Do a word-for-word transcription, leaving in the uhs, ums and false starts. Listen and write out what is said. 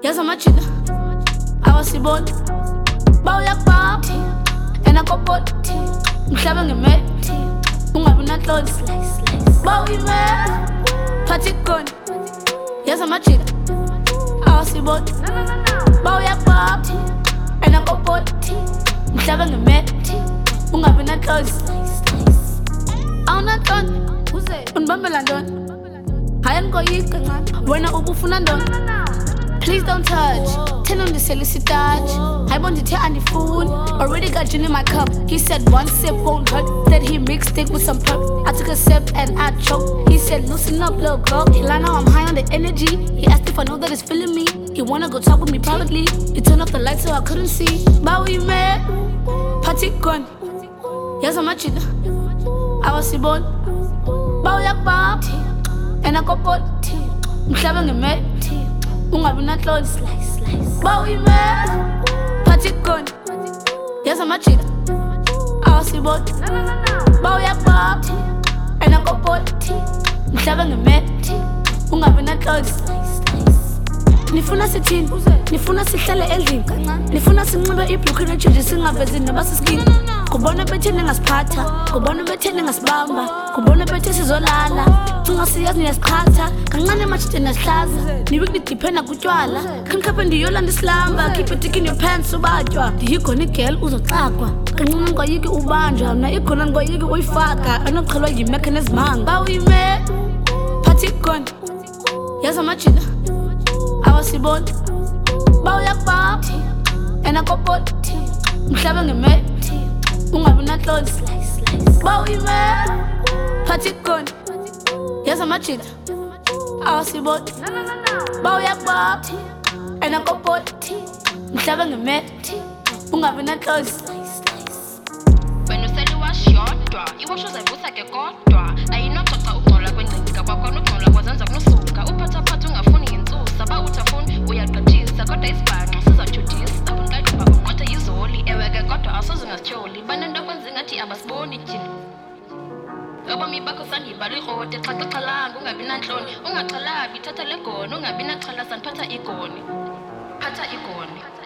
Yaza machila awasibona bawuyakubamba ena kopoti mhlaba ngemeti ungabi nahloni bawuyime phathi kona. Yaza machila awasibona bawuyakubamba ena kopoti mhlaba ngemeti ungabi nahloni awunahloni uze unibambela ntoni haya ngoyika kancane wena ubufuna ntoni. Please don't touch. Tell him to sell his touch. I want to tell Andy food. Already got gin in my cup. He said one sip won't hurt. Then he mixed it with some pep. I took a sip and I choked. He said loosen up, little girl. I know I'm high on the energy. He asked if I know that it's feeling me. He wanna go talk with me privately. He turned off the lights so I couldn't see. But we met. Party gone. Yaza machila awasibona bawuyakubamba ena kopoti mhlaba ngemeti ungabi nahloni bawuyime phathi kona. Yaza machila awasibona bawuyakubamba ena kopoti mhlaba ngemeti ungabi nahloni. Nifuna sithini? Nifuna sihlale endlini? Nifuna sinxibe ibhlukhi nejezi singavezi nabasiskini? Kubona bethe ningasiphatha, kubona bethe ningasibamba, kubona bethe sizolala, cinga siyazi niyasiqhatha, kancane machite nasihlaza, niwe kunidiphenda kutywala, kanikhaphe ndiyolanda isilamba, keep it in your pants ubatywa, ndiyikhona igirl uzoxakwa, kancane ngoyiki ubanjwa, mna ikhona ngoyiki uyifaka, anoqhelwa yimekhe nezimanga, bawuyime phathi kona. Yaza machila awasibona bawuyakubamba ena kopoti mhlaba ngemeti ungabi nahloni bawuyime phathi kona. Yaza machila awasibona bawuyakubamba ena kopoti mhlaba ngemeti ungabi nahloni. Wena useli washodwa iwasho zayivusa ke kodwa ayinoxoxa uxola kwencika kwakho noxola kwazenza kunosuka uphatha phatha ungafuni yinsusa ba uthafuni uyaqathisa kodwa isibhaxo sizathudisa unqaqhuba unqatha yizoli ewe ke kodwa asoze ngasityholi banento kwenza ngathi abasiboni thina obomi bakho sandibala iroti xaxaxalanga ungabi nantloni ungaxhalabi thatha legoni ungabi naxhala sandiphatha igoni phatha igoni.